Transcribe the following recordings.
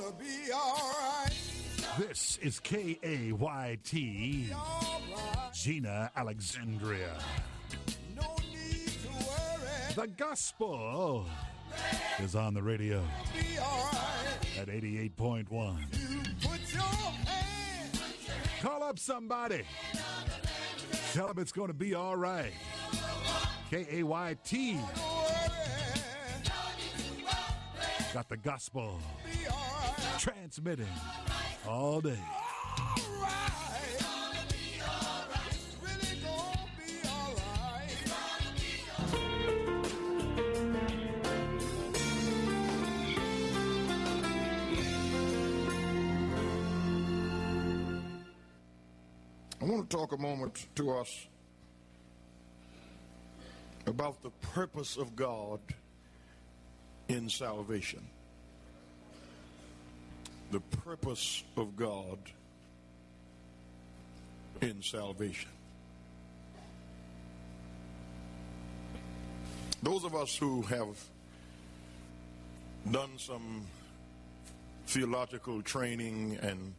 gonna be alright. This is KAYT, Gina Alexandria. No need to worry. The gospel is on the radio Be alright. at 88.1. You put your hand. Call up somebody. Tell them it's going to be all right. KAYT Don't worry. got the gospel Be alright. transmitting all day. Alright. It's really gonna be alright. I want to talk a moment to us about the purpose of God in salvation. The purpose of God in salvation. Those of us who have done some theological training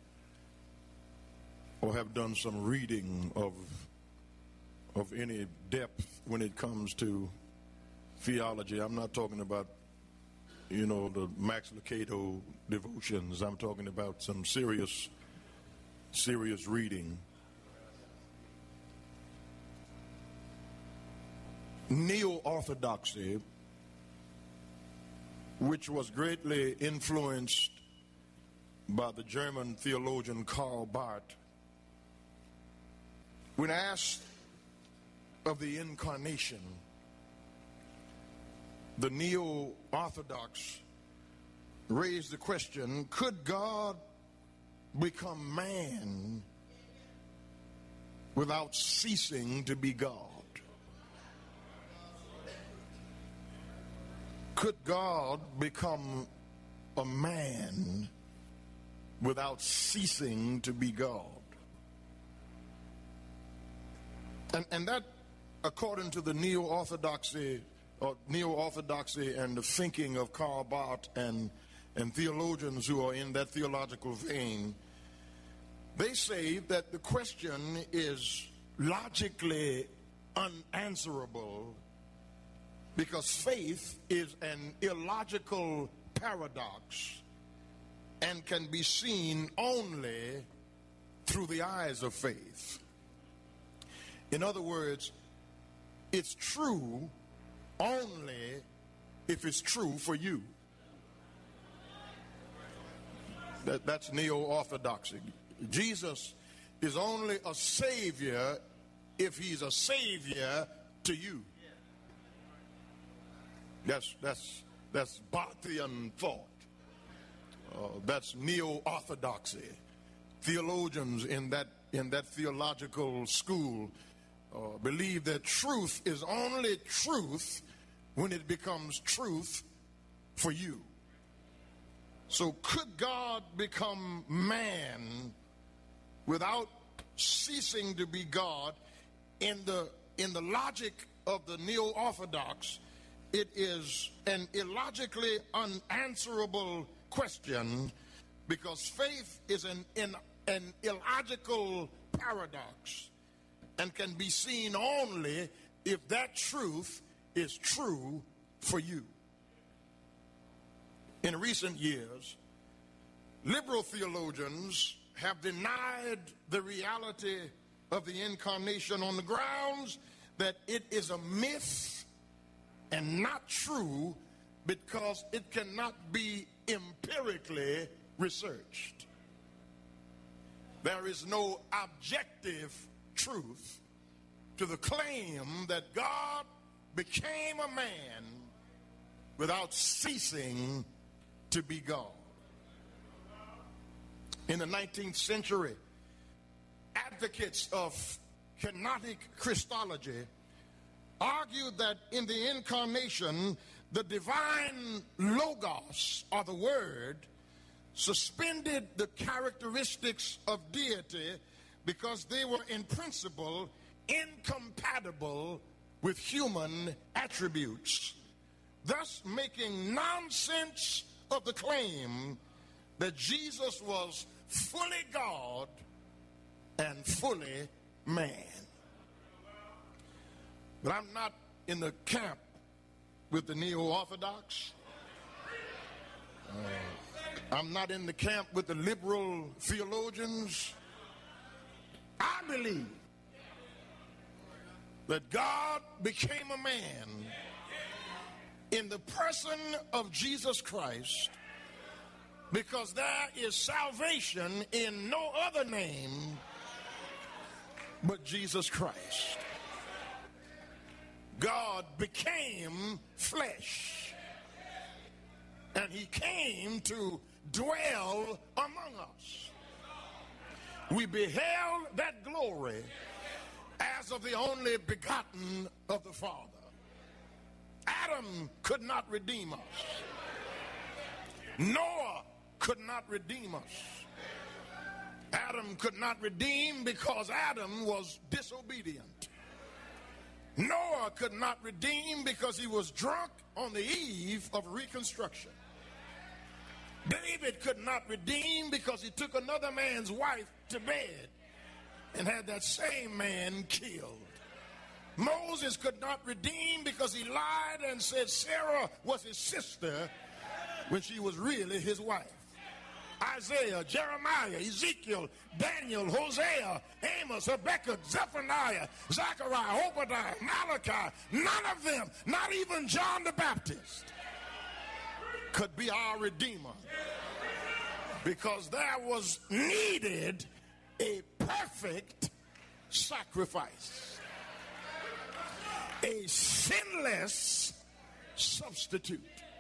or have done some reading of any depth when it comes to theology. I'm not talking about, the Max Lucado devotions. I'm talking about some serious reading. Neo-orthodoxy, which was greatly influenced by the German theologian Karl Barth, when asked of the incarnation, the neo-orthodox raised the question, could God become man without ceasing to be God? Could God become a man without ceasing to be God? And that, according to the neo-orthodoxy and the thinking of Karl Barth and theologians who are in that theological vein, they say that the question is logically unanswerable because faith is an illogical paradox and can be seen only through the eyes of faith. In other words, it's true only if it's true for you. That's neo-orthodoxy. Jesus is only a savior if he's a savior to you. That's Barthian thought. That's neo-orthodoxy. Theologians in that theological school believe that truth is only truth when it becomes truth for you. So could God become man without ceasing to be God? In the logic of the neo-orthodox, it is an illogically unanswerable question because faith is an illogical paradox and can be seen only if that truth is true for you. In recent years, liberal theologians have denied the reality of the incarnation on the grounds that it is a myth and not true because it cannot be empirically researched. There is no objective truth to the claim that God became a man without ceasing to be God. In the 19th century, advocates of kenotic Christology argued that in the incarnation, the divine logos, or the word, suspended the characteristics of deity because they were in principle incompatible with human attributes, thus making nonsense of the claim that Jesus was fully God and fully man. But I'm not in the camp with the neo-orthodox. I'm not in the camp with the liberal theologians. I believe that God became a man in the person of Jesus Christ because there is salvation in no other name but Jesus Christ. God became flesh, and he came to dwell among us. We beheld that glory as of the only begotten of the Father. Adam could not redeem us. Noah could not redeem us. Adam could not redeem because Adam was disobedient. Noah could not redeem because he was drunk on the eve of reconstruction. David could not redeem because he took another man's wife to bed and had that same man killed. Moses could not redeem because he lied and said Sarah was his sister when she was really his wife. Isaiah, Jeremiah, Ezekiel, Daniel, Hosea, Amos, Habakkuk, Zephaniah, Zechariah, Obadiah, Malachi, none of them, not even John the Baptist, could be our Redeemer, because there was needed a perfect sacrifice, a sinless substitute.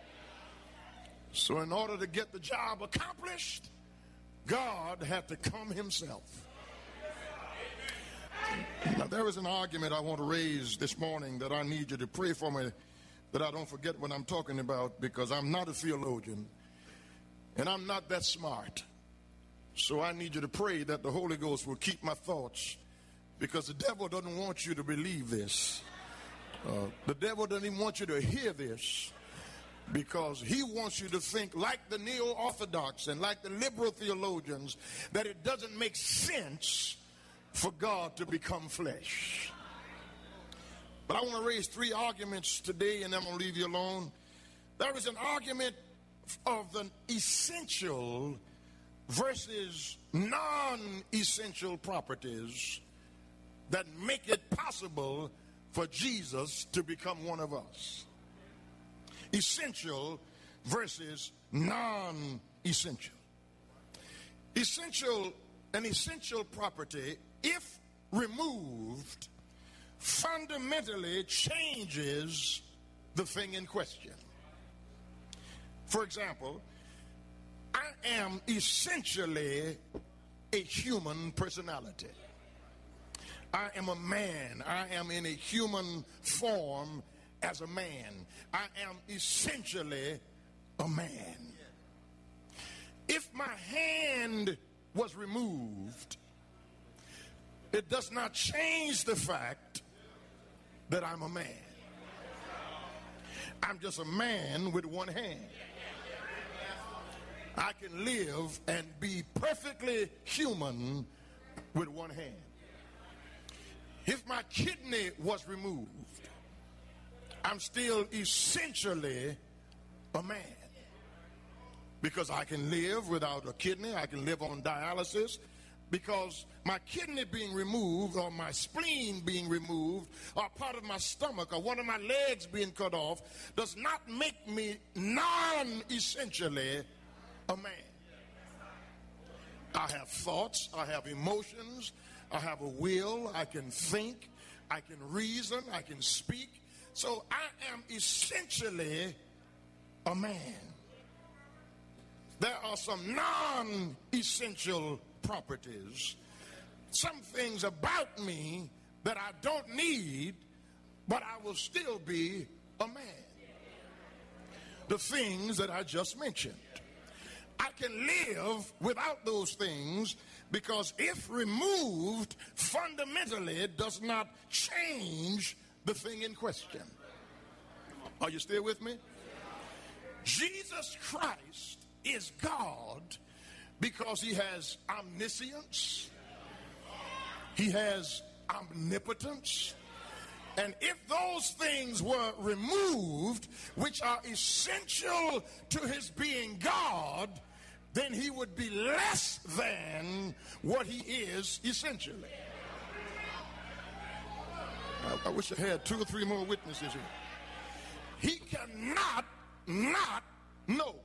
So in order to get the job accomplished, God had to come himself. Now, there is an argument I want to raise this morning that I need you to pray for me, that I don't forget what I'm talking about, because I'm not a theologian and I'm not that smart. So I need you to pray that the Holy Ghost will keep my thoughts, because the devil doesn't want you to believe this. The devil doesn't even want you to hear this, because he wants you to think like the neo-orthodox and like the liberal theologians, that it doesn't make sense for God to become flesh. But I want to raise three arguments today, and I'm going to leave you alone. There is an argument of the essential versus non-essential properties that make it possible for Jesus to become one of us. Essential versus non-essential. An essential property, if removed, fundamentally changes the thing in question. For example, I am essentially a human personality. I am a man. I am in a human form as a man. I am essentially a man. If my hand was removed, it does not change the fact that I'm a man. I'm just a man with one hand. I can live and be perfectly human with one hand. If my kidney was removed, I'm still essentially a man, because I can live without a kidney. I can live on dialysis, because my kidney being removed, or my spleen being removed, or part of my stomach, or one of my legs being cut off, does not make me non-essentially a man. I have thoughts, I have emotions, I have a will, I can think, I can reason, I can speak. So I am essentially a man. There are some non-essential properties, some things about me that I don't need, but I will still be a man. The things that I just mentioned. I can live without those things, because if removed, fundamentally it does not change the thing in question. Are you still with me? Jesus Christ is God because he has omniscience, he has omnipotence. And if those things were removed, which are essential to his being God, then he would be less than what he is essentially. I wish I had 2 or 3 more witnesses here. He cannot not know.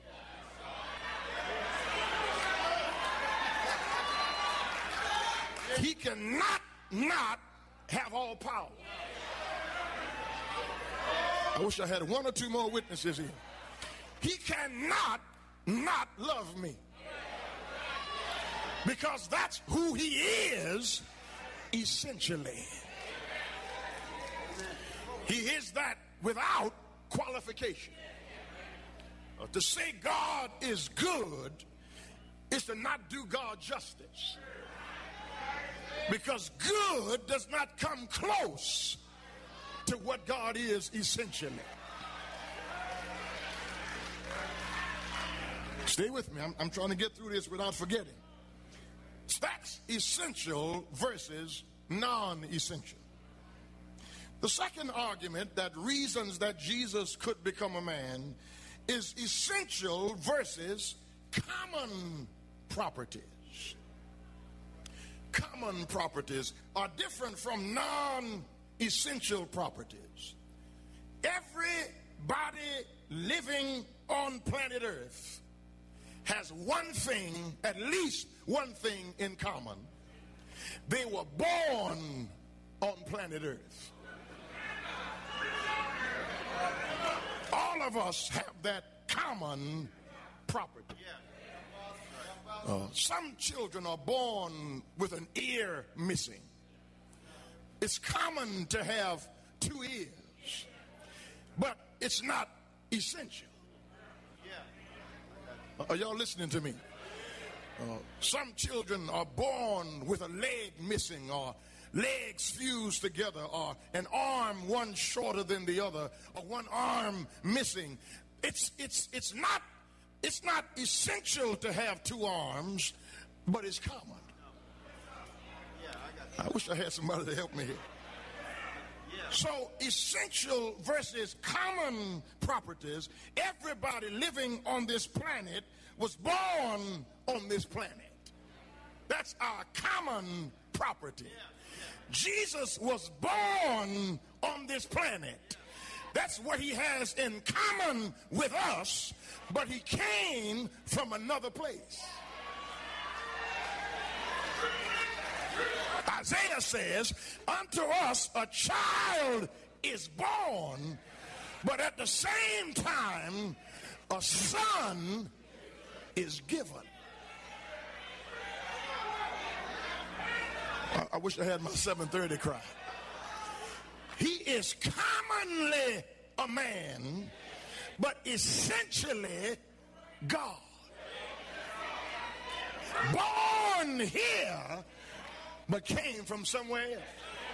He cannot not have all power. I wish I had 1 or 2 more witnesses here. He cannot not love me, because that's who he is essentially. He is that without qualification. To say God is good is to not do God justice, because good does not come close to what God is essentially. Stay with me. I'm trying to get through this without forgetting. That's essential versus non-essential. The second argument that reasons that Jesus could become a man is essential versus common properties. Common properties are different from non-essential properties. Everybody living on planet Earth has one thing, at least one thing in common. They were born on planet Earth. All of us have that common property. Some children are born with an ear missing. It's common to have 2 ears, but it's not essential. Are y'all listening to me? Some children are born with a leg missing, or legs fused together, or an arm one shorter than the other, or one arm missing. It's not essential to have 2 arms, but it's common. I wish I had somebody to help me here. So essential versus common properties. Everybody living on this planet was born on this planet. That's our common property. Jesus was born on this planet. That's what he has in common with us, but he came from another place. Isaiah says, unto us a child is born, but at the same time a son is given. I wish I had my 7:30 cry. He is commonly a man, but essentially God. Born here, but came from somewhere else.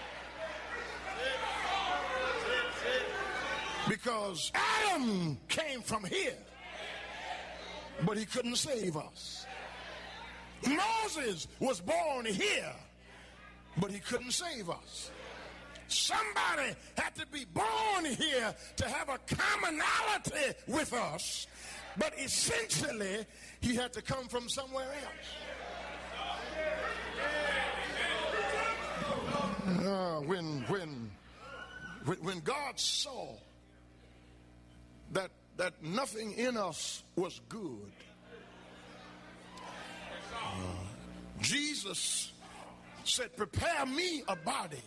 Because Adam came from here, but he couldn't save us. Moses was born here, but he couldn't save us. Somebody had to be born here to have a commonality with us, but essentially he had to come from somewhere else. When God saw that nothing in us was good, Jesus said, prepare me a body.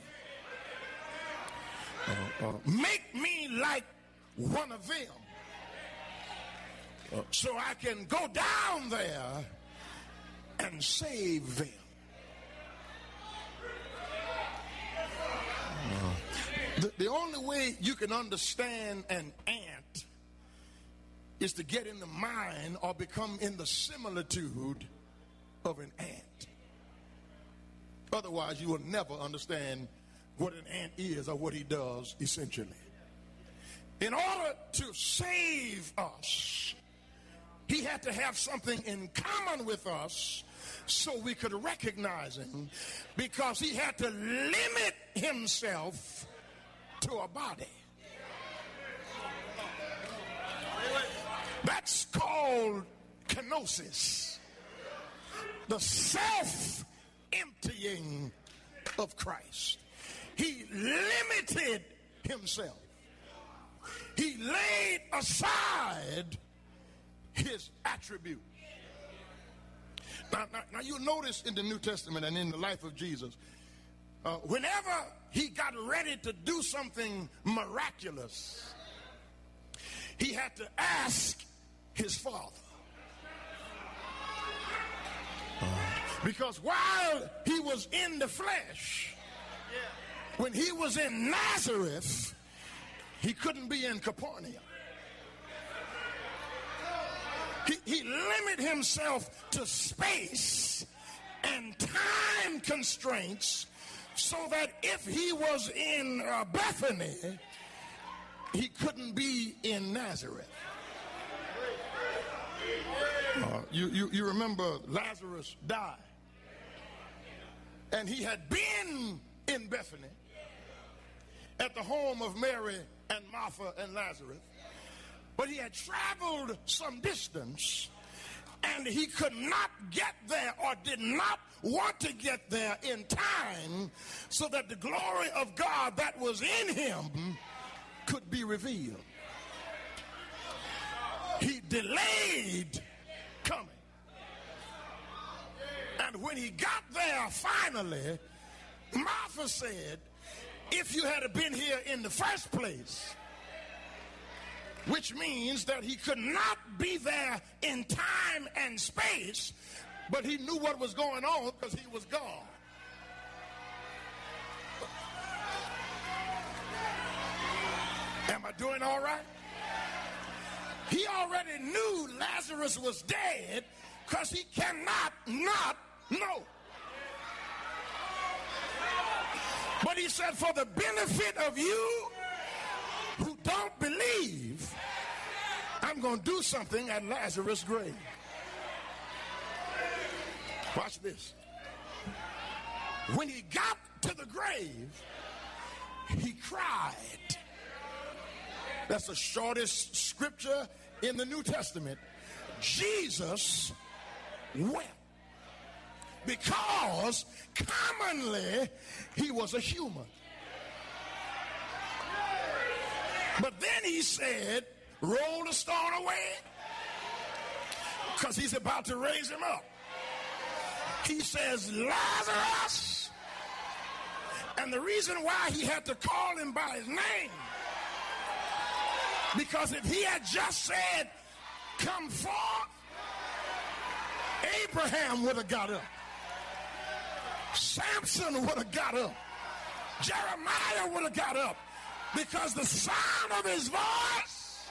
Make me like one of them, so I can go down there and save them. The only way you can understand an ant is to get in the mind or become in the similitude of an ant. Otherwise, you will never understand what an ant is or what he does essentially. In order to save us, he had to have something in common with us so we could recognize him, because he had to limit himself to a body. That's called kenosis, the self-emptying of Christ. He limited himself. He laid aside his attribute. Now you'll notice in the New Testament and in the life of Jesus, whenever he got ready to do something miraculous, he had to ask his Father. Because while he was in the flesh, when he was in Nazareth, he couldn't be in Capernaum. He limited himself to space and time constraints so that if he was in Bethany, he couldn't be in Nazareth. You remember Lazarus died. And he had been in Bethany at the home of Mary and Martha and Lazarus. But he had traveled some distance, and he could not get there, or did not want to get there in time, so that the glory of God that was in him could be revealed. He delayed coming. And when he got there finally, Martha said, if you had been here in the first place, which means that he could not be there in time and space, but he knew what was going on because he was gone. Am I doing all right? He already knew Lazarus was dead because he cannot not know. But he said, for the benefit of you who don't believe, I'm going to do something at Lazarus' grave. Watch this. When he got to the grave, he cried. That's the shortest scripture in the New Testament. Jesus wept. Because commonly he was a human. But then he said, roll the stone away, because he's about to raise him up. He says, Lazarus. And the reason why he had to call him by his name, because if he had just said, come forth, Abraham would have got up. Samson would have got up. Jeremiah would have got up. Because the sound of his voice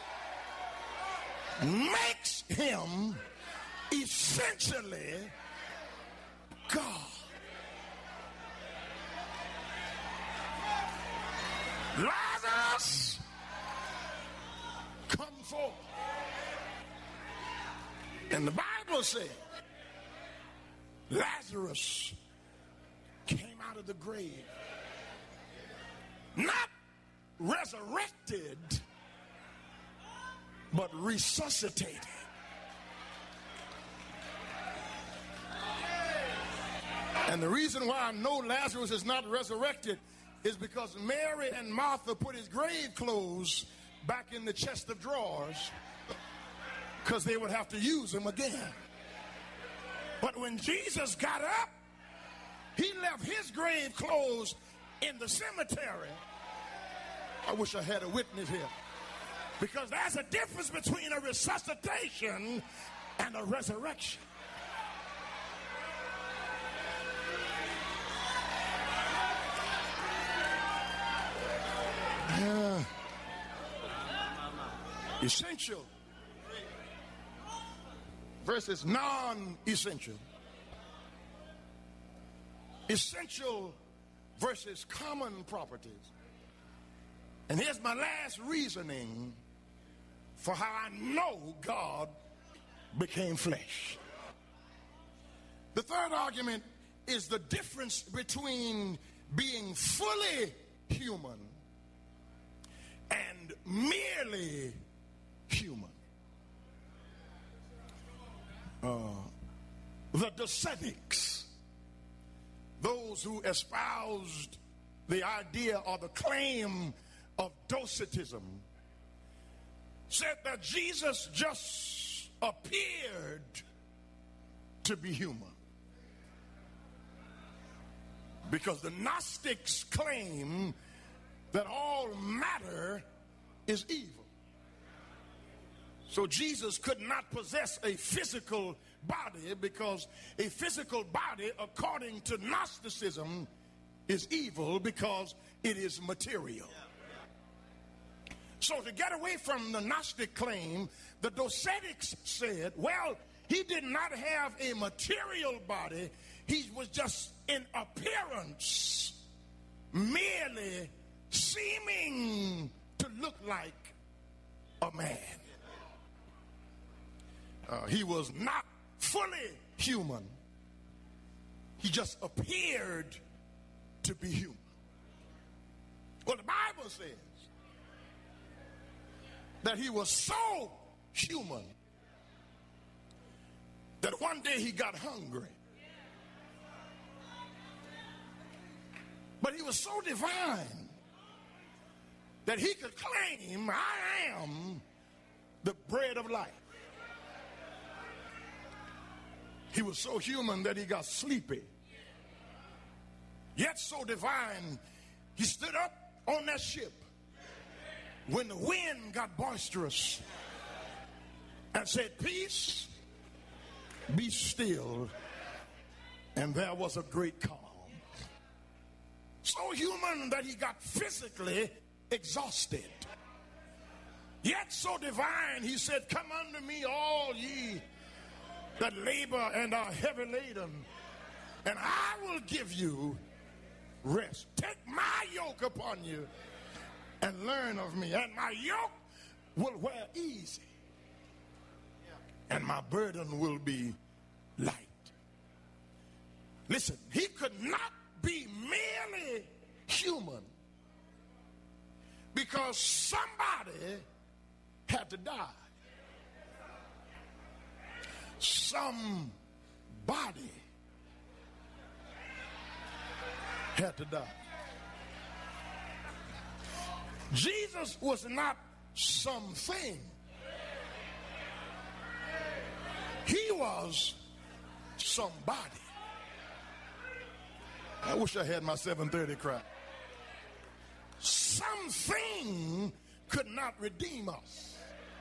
makes him essentially God. Lazarus, come forth. And the Bible said Lazarus came out of the grave, not resurrected, but resuscitated. And the reason why I know Lazarus is not resurrected is because Mary and Martha put his grave clothes back in the chest of drawers because they would have to use them again. But when Jesus got up, he left his grave clothes in the cemetery. I wish I had a witness here. Because there's a difference between a resuscitation and a resurrection. Essential versus non-essential. Essential versus common properties. And here's my last reasoning for how I know God became flesh. The third argument is the difference between being fully human and merely human. The Docetics, those who espoused the idea or the claim of Docetism, said that Jesus just appeared to be human. Because the Gnostics claim that all matter is evil. So Jesus could not possess a physical body because a physical body, according to Gnosticism, is evil because it is material. So to get away from the Gnostic claim, the Docetics said, well, he did not have a material body. He was just in appearance, merely seeming to look like a man. He was not fully human. He just appeared to be human. Well, the Bible says that he was so human that one day he got hungry. But he was so divine that he could claim, I am the bread of life. He was so human that he got sleepy. Yet so divine, he stood up on that ship when the wind got boisterous and said, peace, be still. And there was a great calm. So human that he got physically exhausted. Yet so divine, he said, come unto me all ye that labor and are heavy laden, and I will give you rest. Take my yoke upon you and learn of me, and my yoke will wear easy, and my burden will be light. Listen, he could not be merely human because somebody had to die. Somebody had to die. Jesus was not something. He was somebody. I wish I had my 7:30 crowd. Something could not redeem us.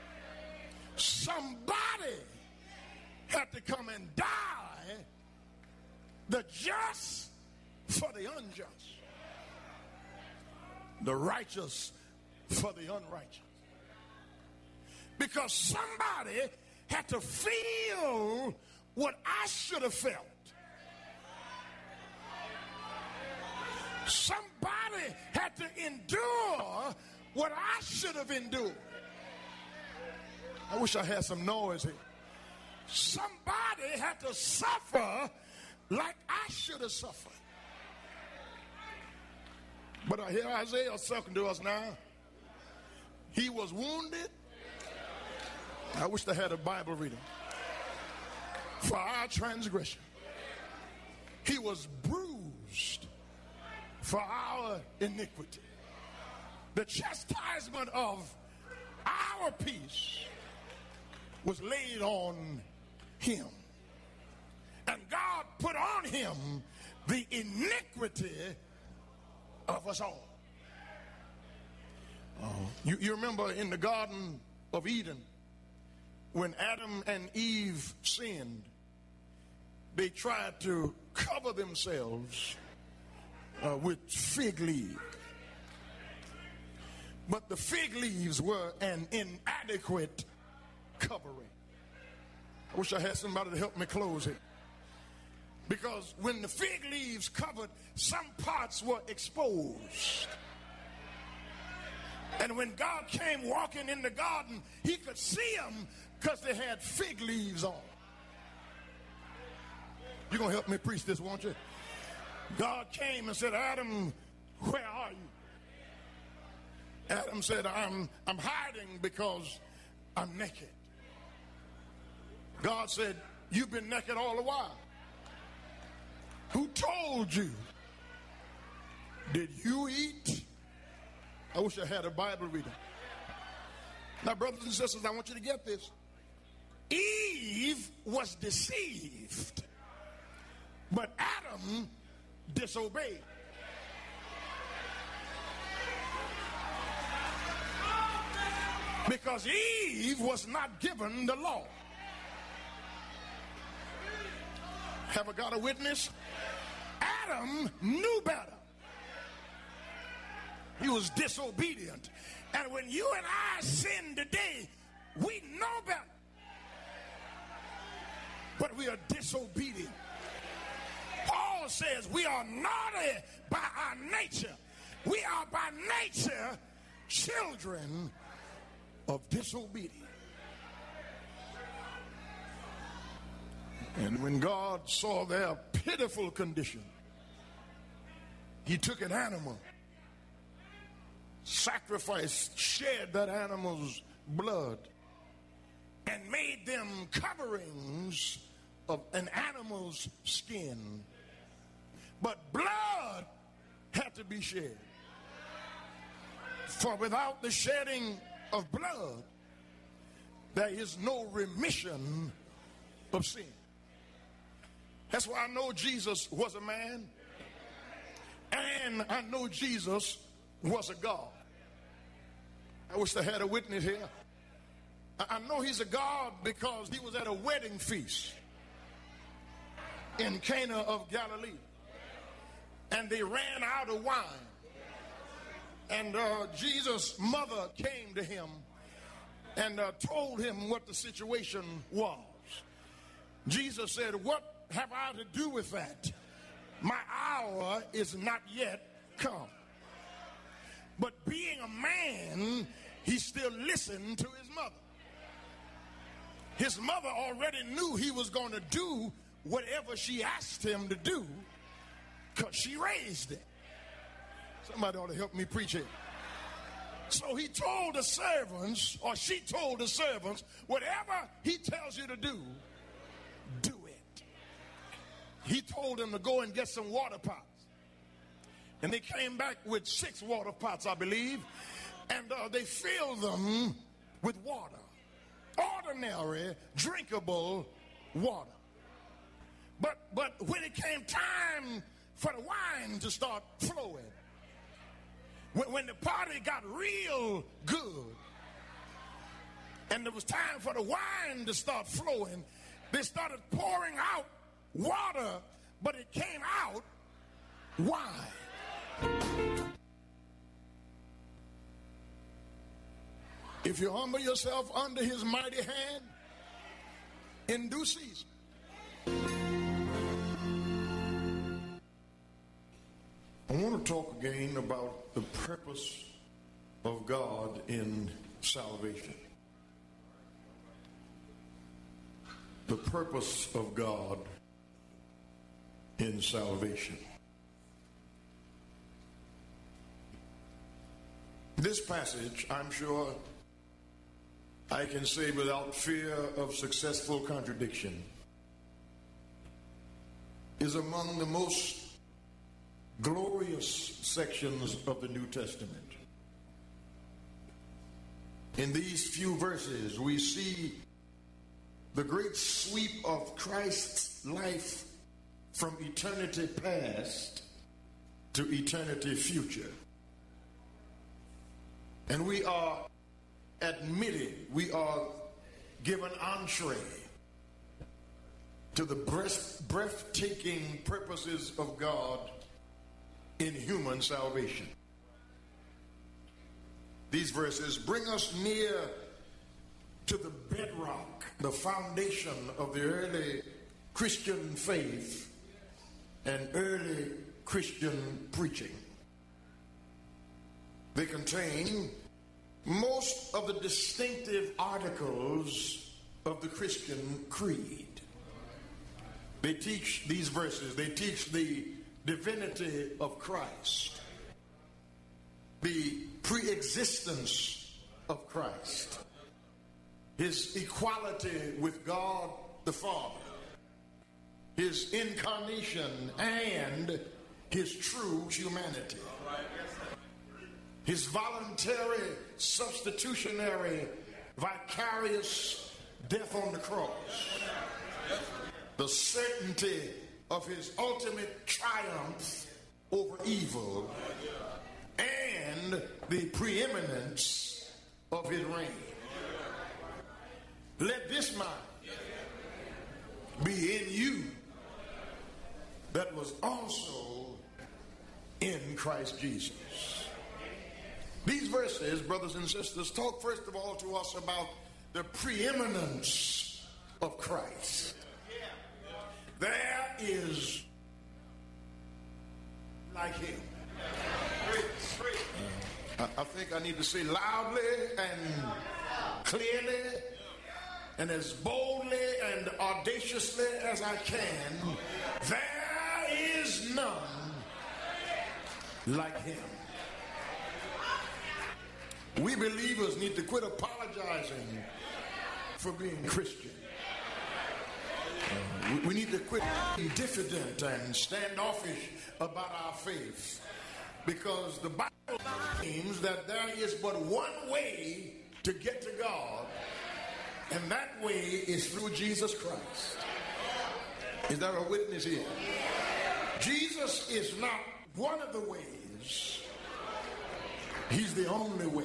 Somebody had to come and die, the just for the unjust, the righteous for the unrighteous. Because somebody had to feel what I should have felt. Somebody had to endure what I should have endured. I wish I had some noise here. Somebody had to suffer like I should have suffered. But I hear Isaiah talking to us now. He was wounded. I wish I had a Bible reading. For our transgression. He was bruised for our iniquity. The chastisement of our peace was laid on him. And God put on him the iniquity of us all. You remember in the Garden of Eden, when Adam and Eve sinned, they tried to cover themselves with fig leaves. But the fig leaves were an inadequate covering. I wish I had somebody to help me close it. Because when the fig leaves covered, some parts were exposed. And when God came walking in the garden, he could see them because they had fig leaves on. You're going to help me preach this, won't you? God came and said, Adam, where are you? Adam said, I'm hiding because I'm naked. God said, you've been naked all the while. Who told you? Did you eat? I wish I had a Bible reader. Now, brothers and sisters, I want you to get this. Eve was deceived, but Adam disobeyed. Because Eve was not given the law. Have I got a witness? Adam knew better. He was disobedient. And when you and I sin today, we know better. But we are disobedient. Paul says we are naughty by our nature. We are by nature children of disobedience. And when God saw their pitiful condition, he took an animal, sacrificed, shed that animal's blood, and made them coverings of an animal's skin. But blood had to be shed. For without the shedding of blood, there is no remission of sin. That's why I know Jesus was a man, and I know Jesus was a God. I wish I had a witness here. I know he's a God because he was at a wedding feast in Cana of Galilee, and they ran out of wine. And Jesus' mother came to him and told him what the situation was. Jesus said, "What have I to do with that? My hour is not yet come." But being a man, he still listened to his mother. His mother already knew he was going to do whatever she asked him to do because she raised him. Somebody ought to help me preach it. So he told the servants, or she told the servants, whatever he tells you to do, do it. He told them to go and get some water pots. And they came back with 6 water pots, I believe, and they filled them with water. Ordinary, drinkable water. But when it came time for the wine to start flowing, when the party got real good, and there was time for the wine to start flowing, they started pouring out water, but it came out wine. If you humble yourself under his mighty hand in due season, I want to talk again about the purpose of God in salvation. The purpose of God in salvation. This passage, I'm sure I can say without fear of successful contradiction, is among the most glorious sections of the New Testament. In these few verses, we see the great sweep of Christ's life from eternity past to eternity future. And we are admitted, we are given entree to the breathtaking purposes of God in human salvation. These verses bring us near to the bedrock, the foundation of the early Christian faith and early Christian preaching. They contain most of the distinctive articles of the Christian creed. They teach these verses. They teach the divinity of Christ, the pre-existence of Christ, his equality with God the Father, his incarnation and his true humanity, his voluntary, substitutionary, vicarious death on the cross, the certainty of his ultimate triumph over evil, and the preeminence of his reign. Let this mind be in you that was also in Christ Jesus. These verses, brothers and sisters, talk first of all to us about the preeminence of Christ. There is like him. I think I need to say loudly and clearly and as boldly and audaciously as I can, there is none like him. We believers need to quit apologizing for being Christian. We need to quit being diffident and standoffish about our faith, because the Bible claims that there is but one way to get to God, and that way is through Jesus Christ. Is there a witness here? Jesus is not one of the ways. He's the only way.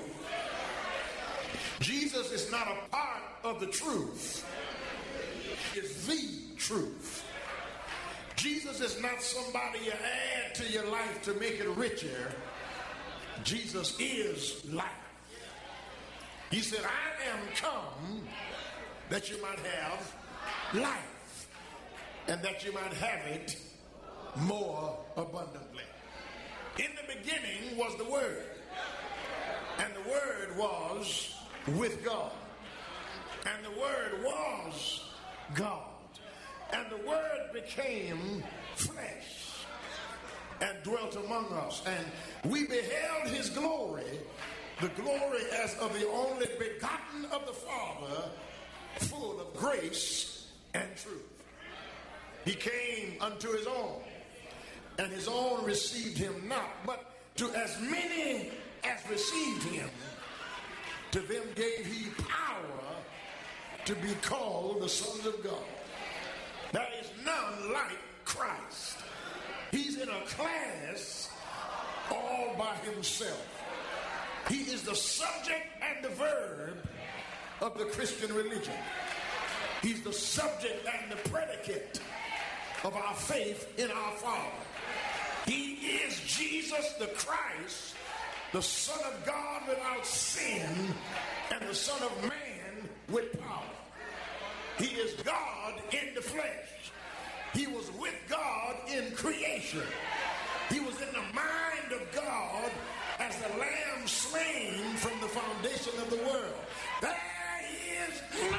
Jesus is not a part of the truth. He is the truth. Jesus is not somebody you add to your life to make it richer. Jesus is life. He said, I am come that you might have life, and that you might have it more abundantly. In the beginning was the Word, and the Word was with God, and the Word was God, and the Word became flesh and dwelt among us, and we beheld his glory, the glory as of the only begotten of the Father, full of grace and truth. He came unto his own, and his own received him not, but to as many as received him, to them gave he power to be called the sons of God. There is none like Christ. He's in a class all by himself. He is the subject and the verb of the Christian religion. He's the subject and the predicate of our faith in our Father. He is Jesus the Christ, the Son of God without sin, and the Son of Man with power. He is God in the flesh. He was with God in creation. He was in the mind of God as the lamb slain from the foundation of the world. There is none.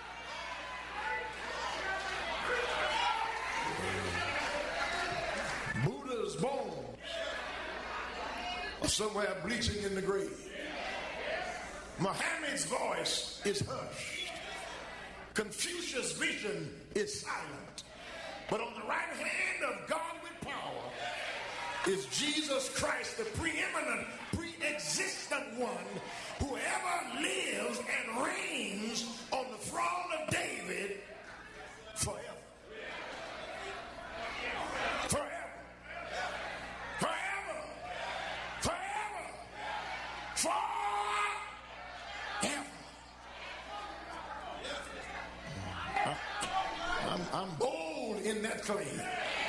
Buddha's bones are somewhere bleaching in the grave. Muhammad's voice is hushed. Confucius' vision is silent. But on the right hand of God with power is Jesus Christ, the preeminent, pre-existent one, who ever lives and reigns on the throne of David forever. Forever. Forever. Forever. Forever. I'm bold in that claim.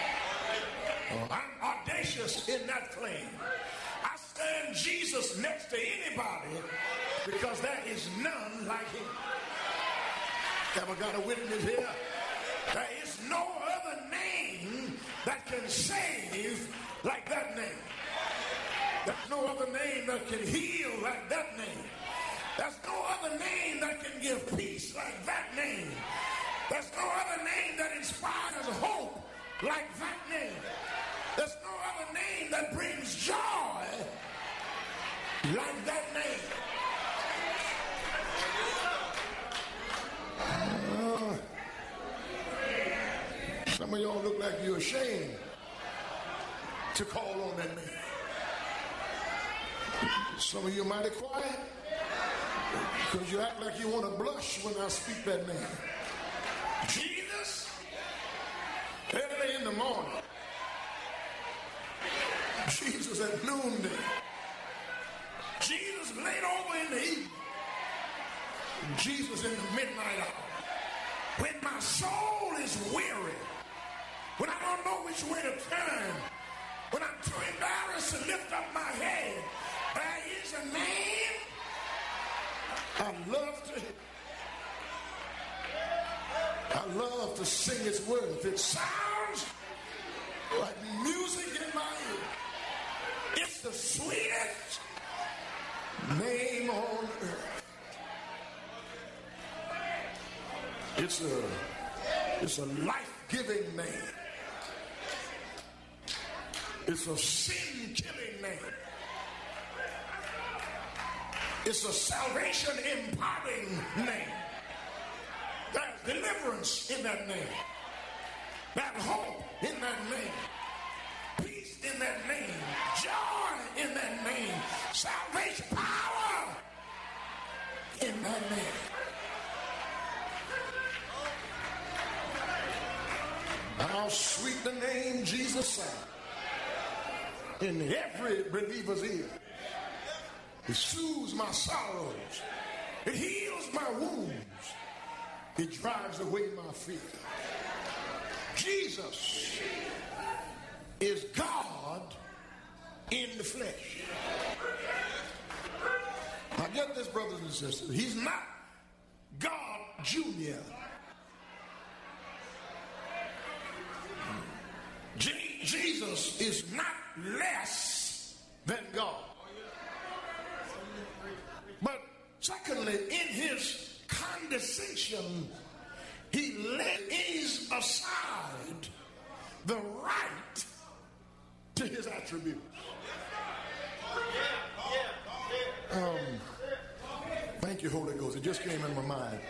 I'm audacious in that claim. I stand Jesus next to anybody because there is none like him. Ever got a witness here? There is no other name that can save like that name. There's no other name that can heal like that name. There's no other name that can give peace like that name. There's no other name that inspires hope like that name. There's no other name that brings joy like that name. Some of y'all look like you're ashamed to call on that name. Some of you are mighty quiet because you act like you want to blush when I speak that name. Jesus, early in the morning. Jesus at noonday. Jesus late over in the evening. Jesus in the midnight hour. When my soul is weary, when I don't know which way to turn, when I'm too embarrassed to lift up my head, there is a name I love to hear. I love to sing its words. It sounds like music in my ear. It's the sweetest name on earth. It's a life-giving name. It's a sin-killing name. It's a salvation-imparting name. There's deliverance in that name. There's hope in that name. Peace in that name. Joy in that name. Salvation power in that name. How sweet the name Jesus sounds in every believer's ear. It soothes my sorrows. It heals my wounds. It drives away my fear. Jesus is God in the flesh. Now get this, brothers and sisters. He's not God Junior. Jesus is not less than God. But secondly, in his condescension, he lays aside the right to his attributes. Thank you, Holy Ghost. It just came in my mind.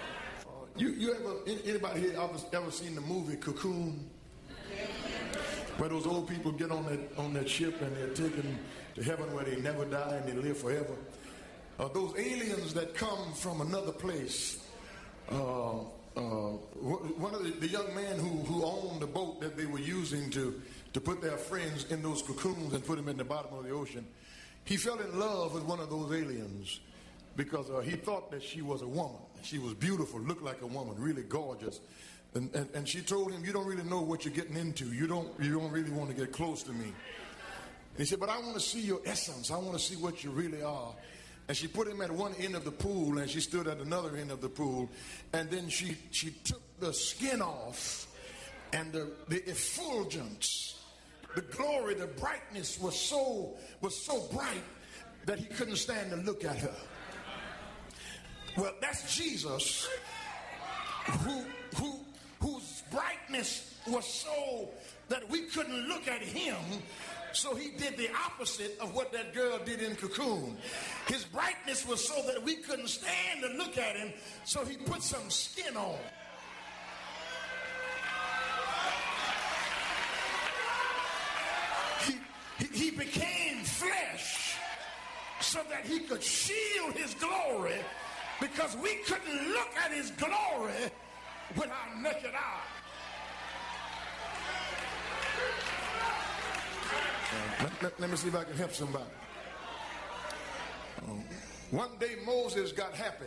Anybody here ever seen the movie Cocoon? Where those old people get on that ship and they're taken to heaven where they never die and they live forever. Those aliens that come from another place. One of the young men who owned the boat that they were using to put their friends in those cocoons and put them in the bottom of the ocean, he fell in love with one of those aliens because he thought that she was a woman. She was beautiful, looked like a woman, really gorgeous. And she told him, "You don't really know what you're getting into. You don't really want to get close to me." And he said, "But I want to see your essence. I want to see what you really are." And she put him at one end of the pool, and she stood at another end of the pool. And then she took the skin off, and the effulgence, the glory, the brightness was so bright that he couldn't stand to look at her. Well, that's Jesus, whose brightness was so that we couldn't look at him. So he did the opposite of what that girl did in Cocoon. His brightness was so that we couldn't stand to look at him, so he put some skin on. He became flesh so that he could shield his glory, because we couldn't look at his glory with our naked eye. Let me see if I can help somebody. One day Moses got happy.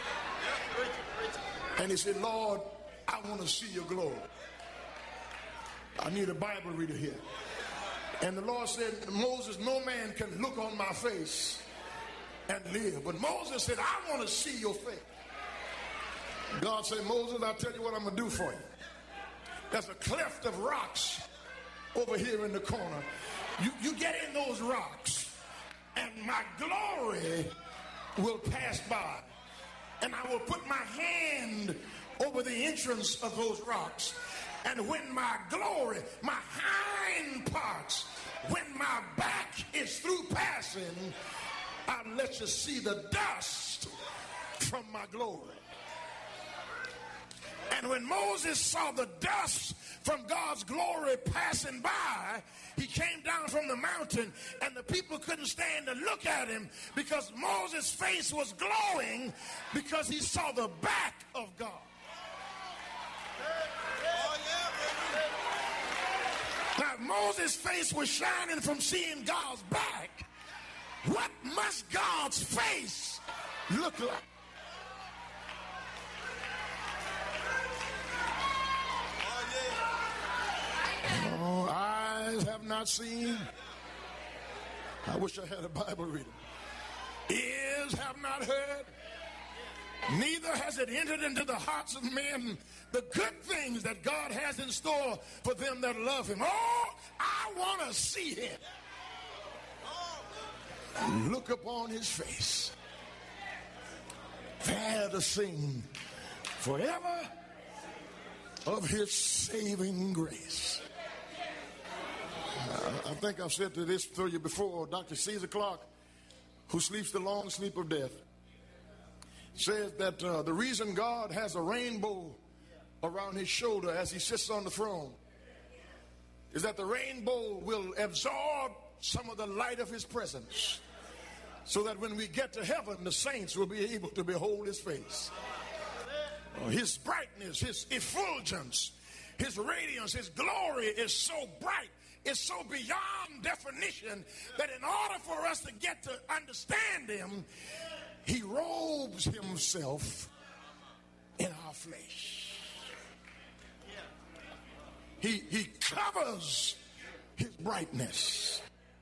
And he said, "Lord, I want to see your glory. I need a Bible reader here." And the Lord said, "Moses, no man can look on my face and live." But Moses said, "I want to see your face." God said, "Moses, I'll tell you what I'm going to do for you. There's a cleft of rocks over here in the corner. You get in those rocks, and my glory will pass by. And I will put my hand over the entrance of those rocks. And when my glory, my hind parts, when my back is through passing, I'll let you see the dust from my glory. And when Moses saw the dust from God's glory passing by, he came down from the mountain, and the people couldn't stand to look at him because Moses' face was glowing because he saw the back of God. Now, if Moses' face was shining from seeing God's back, what must God's face look like? Oh, eyes have not seen. I wish I had a Bible reader. Ears have not heard. Neither has it entered into the hearts of men the good things that God has in store for them that love him. Oh, I want to see him. Look upon his face. There to sing forever of his saving grace. I think I've said this to you before. Dr. Caesar Clark, who sleeps the long sleep of death, says that the reason God has a rainbow around his shoulder as he sits on the throne is that the rainbow will absorb some of the light of his presence, so that when we get to heaven, the saints will be able to behold his face. His brightness, his effulgence, his radiance, his glory is so bright, it's so beyond definition, that in order for us to get to understand him, he robes himself in our flesh. He covers his brightness.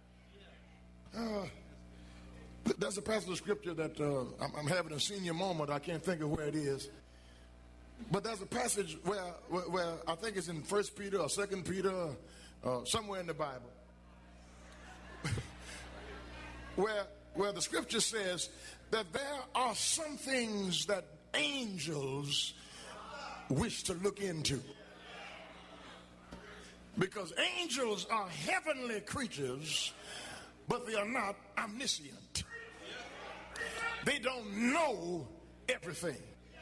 There's a passage of scripture that I'm having a senior moment. I can't think of where it is. But there's a passage where I think it's in 1 Peter or 2 Peter, somewhere in the Bible, where the scripture says that there are some things that angels wish to look into. Because angels are heavenly creatures, but they are not omniscient. They don't know everything.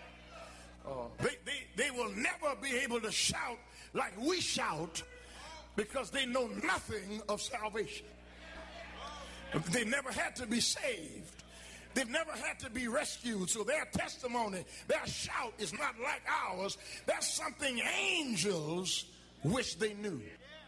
They will never be able to shout like we shout because they know nothing of salvation. They never had to be saved. They've never had to be rescued. So their testimony, their shout is not like ours. That's something angels wish they knew.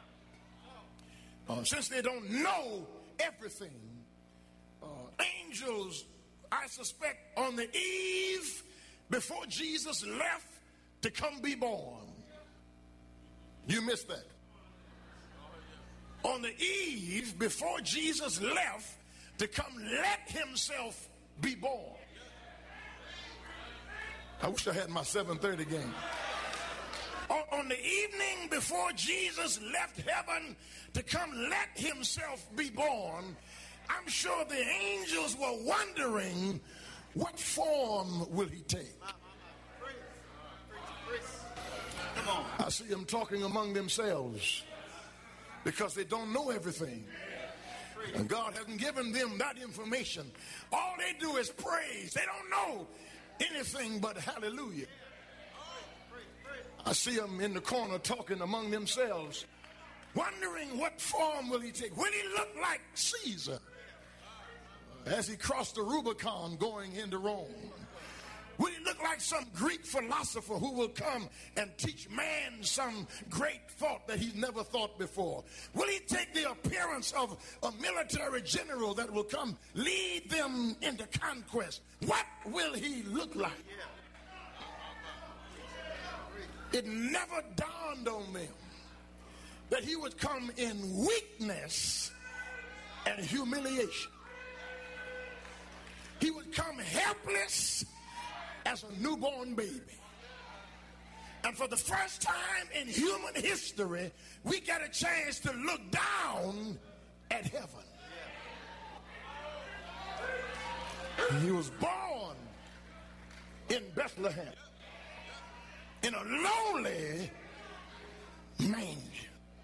Since they don't know everything, angels, I suspect, on the eve before Jesus left to come be born. You missed that. On the eve before Jesus left to come let himself be born. I wish I had my 7:30 game. On the evening before Jesus left heaven to come let himself be born, I'm sure the angels were wondering, what form will he take? I see them talking among themselves because they don't know everything. And God hasn't given them that information. All they do is praise. They don't know anything but hallelujah. I see them in the corner talking among themselves, wondering what form will he take. Will he look like Caesar as he crossed the Rubicon going into Rome? Will he look like some Greek philosopher who will come and teach man some great thought that he's never thought before? Will he take the appearance of a military general that will come lead them into conquest? What will he look like? It never dawned on them that he would come in weakness and humiliation. He would come helpless as a newborn baby. And for the first time in human history, we get a chance to look down at heaven. He was born in Bethlehem in a lowly manger.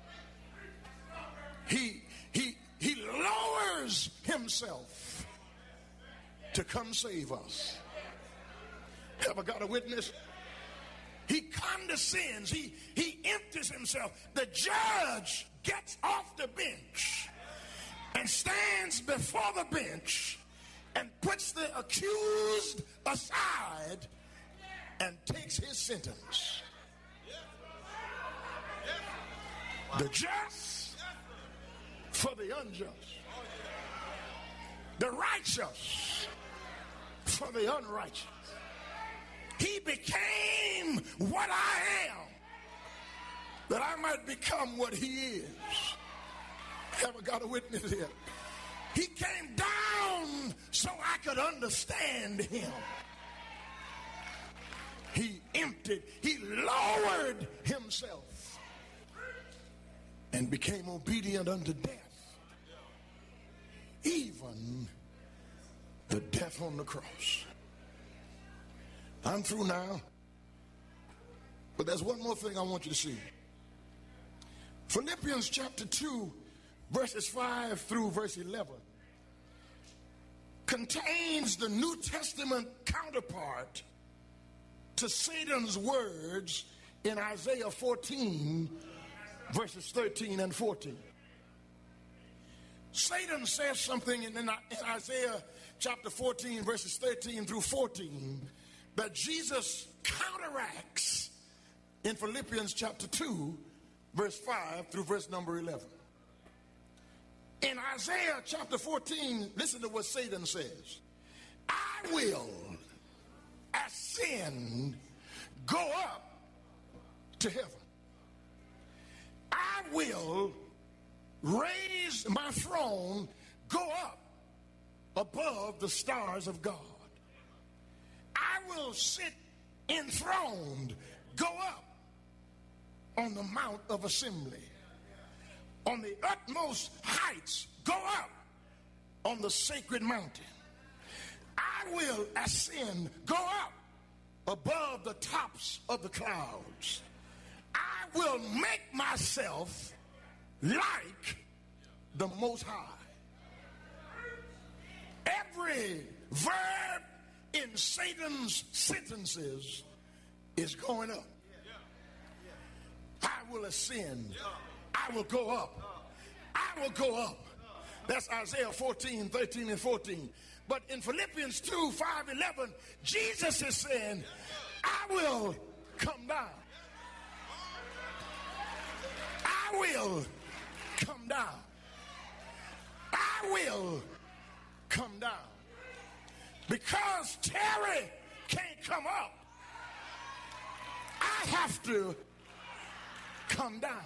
He lowers himself to come save us. Have I got a witness? He condescends. He empties himself. The judge gets off the bench and stands before the bench and puts the accused aside and takes his sentence. The just for the unjust. The righteous for the unrighteous. He became what I am, that I might become what he is. Have I got a witness here? He came down so I could understand him. He emptied, he lowered himself and became obedient unto death, even the death on the cross. I'm through now, but there's one more thing I want you to see. Philippians chapter 2, verses 5 through verse 11 contains the New Testament counterpart to Satan's words in Isaiah 14, verses 13 and 14. Satan says something in Isaiah chapter 14, verses 13 through 14, that Jesus counteracts in Philippians chapter 2, verse 5 through verse number 11. In Isaiah chapter 14, listen to what Satan says. I will ascend, go up to heaven. I will raise my throne, go up above the stars of God. I will sit enthroned, go up on the Mount of Assembly. On the utmost heights, go up on the sacred mountain. I will ascend, go up above the tops of the clouds. I will make myself like the Most High. Every verb in Satan's sentences is going up. I will ascend. I will go up. I will go up. That's Isaiah 14, 13 and 14. But in Philippians 2, 5, 11, Jesus is saying, I will come down. I will come down. I will come down. Because Terry can't come up, I have to come down.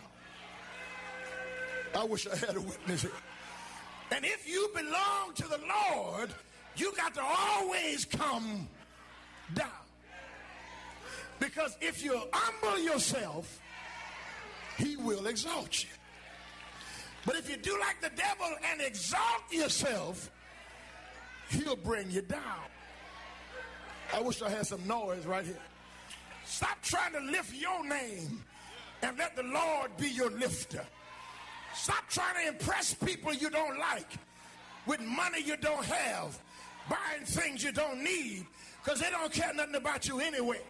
I wish I had a witness here. And if you belong to the Lord, you got to always come down. Because if you humble yourself, he will exalt you. But if you do like the devil and exalt yourself, he'll bring you down. I wish I had some noise right here. Stop trying to lift your name and let the Lord be your lifter. Stop trying to impress people you don't like with money you don't have, buying things you don't need, because they don't care nothing about you anyway.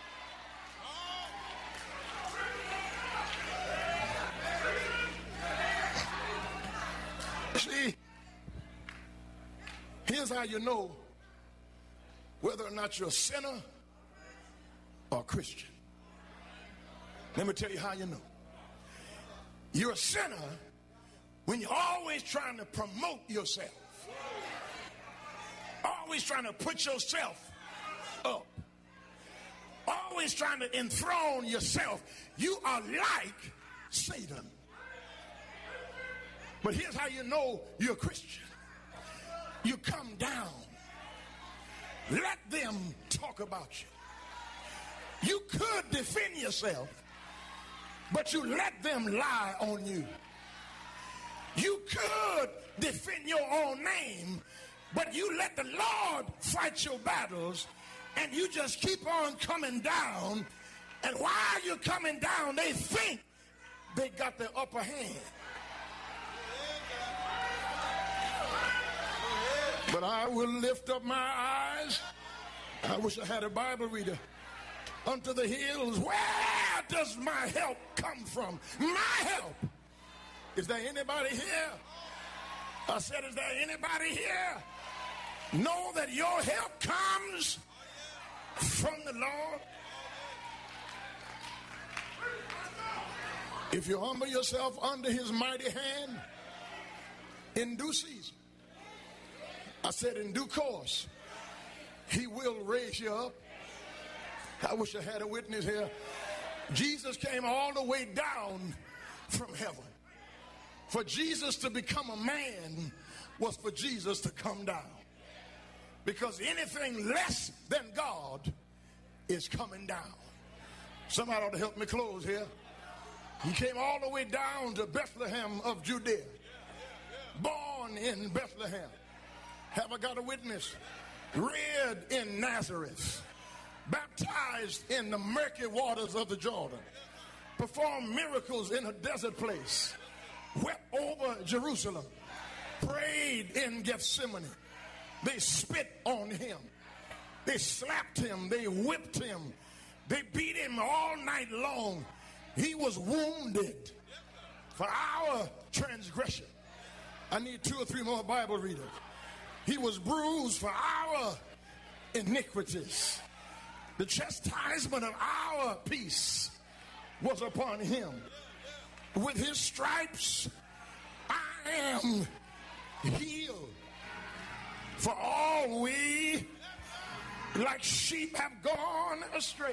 See, here's how you know whether or not you're a sinner or a Christian. Let me tell you how you know. You're a sinner when you're always trying to promote yourself. Always trying to put yourself up. Always trying to enthrone yourself. You are like Satan. But here's how you know you're a Christian. You come down. Let them talk about you. You could defend yourself, but you let them lie on you. You could defend your own name, But you let the Lord fight your battles, and you just keep on coming down. And while you're coming down, they think they got the upper hand. But I will lift up my eyes. I wish I had a Bible reader. Unto the hills, where does my help come from? My help. Is there anybody here? I said, is there anybody here? Know that your help comes from the Lord. If you humble yourself under his mighty hand in due season, I said in due course, he will raise you up. I wish I had a witness here. Jesus came all the way down from heaven. For Jesus to become a man was for Jesus to come down. Because anything less than God is coming down. Somebody ought to help me close here. He came all the way down to Bethlehem of Judea. Born in Bethlehem. Have I got a witness? Reared in Nazareth. Baptized in the murky waters of the Jordan. Performed miracles in a desert place. Wept over Jerusalem. Prayed in Gethsemane. They spit on him. They slapped him. They whipped him. They beat him all night long. He was wounded for our transgression. I need 2 or 3 more Bible readers. He was bruised for our iniquities. The chastisement of our peace was upon him. With his stripes, I am healed. For all we, like sheep, have gone astray.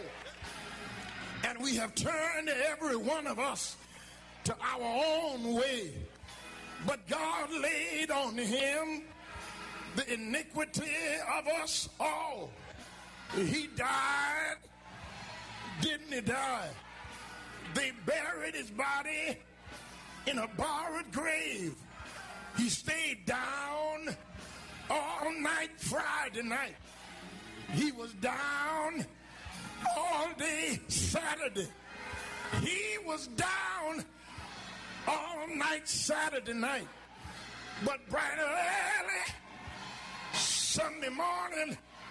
And we have turned every one of us to our own way. But God laid on him the iniquity of us all. He died. Didn't he die? They buried his body in a borrowed grave. He stayed down all night Friday night. He was down all day Saturday. He was down all night Saturday night. But bright early Sunday morning,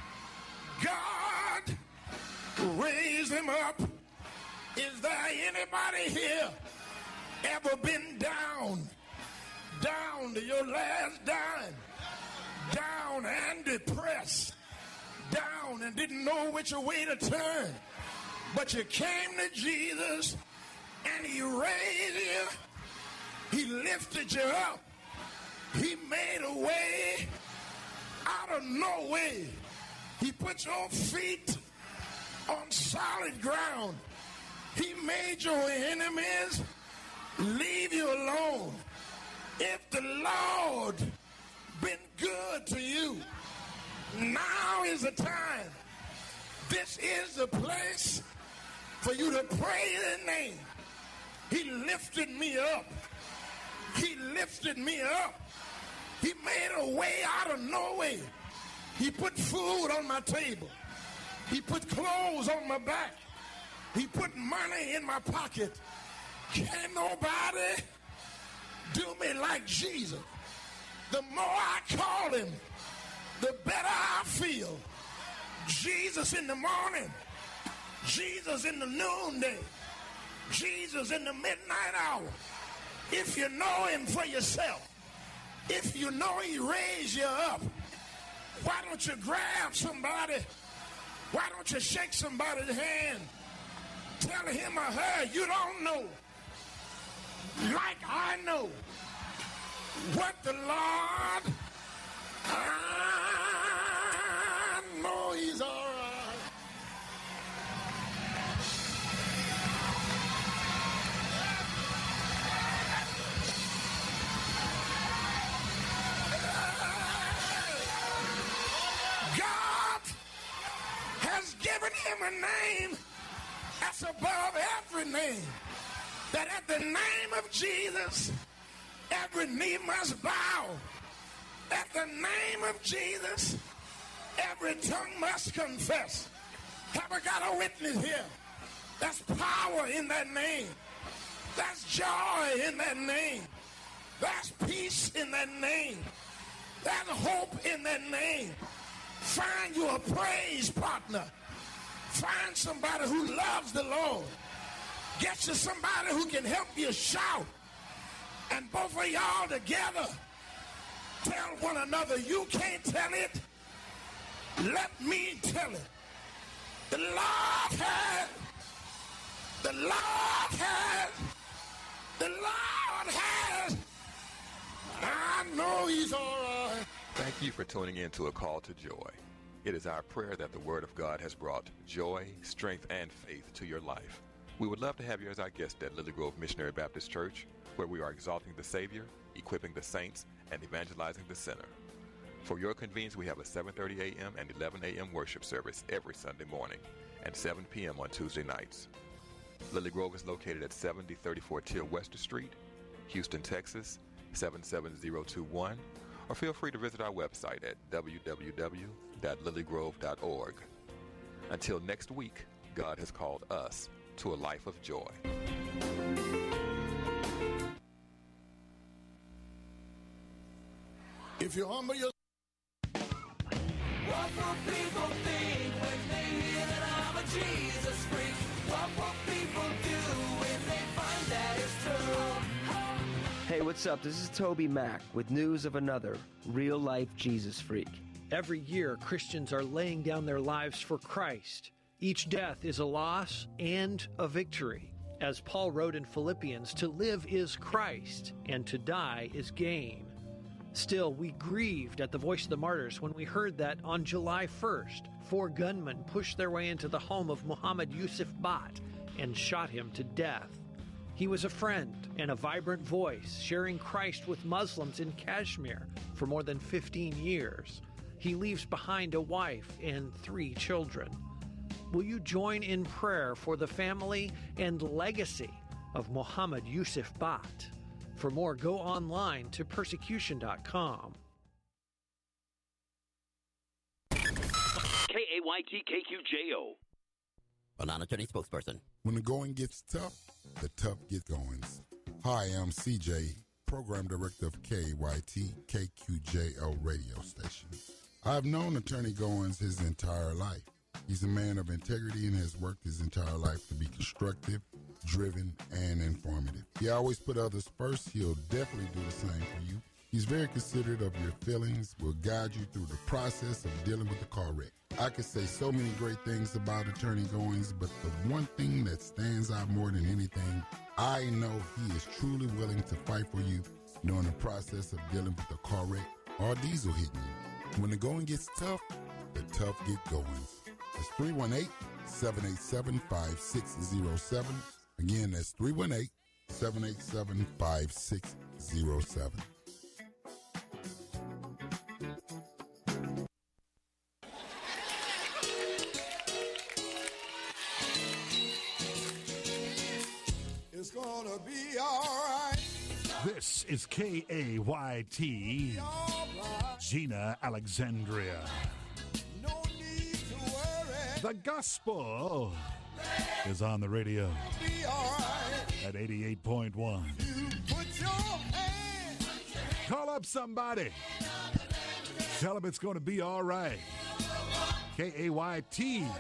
God raised him up. Is there anybody here ever been down to your last dime, down and depressed, down and didn't know which way to turn, but you came to Jesus and he raised you, he lifted you up, he made a way out of no way, he put your feet on solid ground, he made your enemies leave you alone. If the Lord been good to you, now is the time. This is the place for you to pray his name. He lifted me up. He lifted me up. He made a way out of no way. He put food on my table. He put clothes on my back. He put money in my pocket. Can't nobody do me like Jesus. The more I call him, the better I feel. Jesus in the morning, Jesus in the noonday, Jesus in the midnight hour. If you know him for yourself, if you know he raised you up, why don't you grab somebody? Why don't you shake somebody's hand? Tell him or her you don't know, like I know, what the Lord, I know he's all right. God has given him a name that's above every name, that at the name of Jesus, every knee must bow At the name of Jesus, every tongue must confess. Have I got a witness here? That's power in that name. That's joy in that name. That's peace in that name. That's hope in that name. Find you a praise partner. Find somebody who loves the Lord. Get you somebody who can help you shout. And both of y'all together tell one another, you can't tell it. Let me tell it. The Lord has. The Lord has. The Lord has. I know he's all right. Thank you for tuning in to A Call to Joy. It is our prayer that the Word of God has brought joy, strength, and faith to your life. We would love to have you as our guest at Lily Grove Missionary Baptist Church, where we are exalting the Savior, equipping the saints, and evangelizing the sinner. For your convenience, we have a 7:30 a.m. and 11 a.m. worship service every Sunday morning and 7 p.m. on Tuesday nights. Lily Grove is located at 7034 Till Wester Street, Houston, Texas, 77021, or feel free to visit our website at www.lilygrove.org. Until next week, God has called us to a life of joy. If you humble yourself. What will people think when they hear that I'm a Jesus freak? What will people do when they find that it's true? Hey, what's up? This is Toby Mack with news of another real-life Jesus freak. Every year, Christians are laying down their lives for Christ. Each death is a loss and a victory. As Paul wrote in Philippians, to live is Christ, and to die is gain. Still, we grieved at the Voice of the Martyrs when we heard that on July 1st, 4 gunmen pushed their way into the home of Muhammad Yusuf Bhat and shot him to death. He was a friend and a vibrant voice, sharing Christ with Muslims in Kashmir for more than 15 years. He leaves behind a wife and 3 children. Will you join in prayer for the family and legacy of Muhammad Yusuf Bhat? For more, go online to persecution.com. KAYT-KQJO. A non-attorney spokesperson. When the going gets tough, the tough get goings. Hi, I'm CJ, Program Director of KAYT KQJO radio station. I've known Attorney Goins his entire life. He's a man of integrity and has worked his entire life to be constructive, driven, and informative. He always put others first. He'll definitely do the same for you. He's very considerate of your feelings, will guide you through the process of dealing with the car wreck. I could say so many great things about Attorney Goins, but the one thing that stands out more than anything, I know he is truly willing to fight for you during the process of dealing with the car wreck or diesel hitting you. When the going gets tough, the tough get goings. That's 318-787-5607. Again, that's 318-787-5607. It's gonna be alright. This is KAYT, Gina Alexandria. No need to worry. The gospel is on the radio Be alright. at 88.1. You put your hand. Call up somebody. Tell them it's going to be all right. KAYT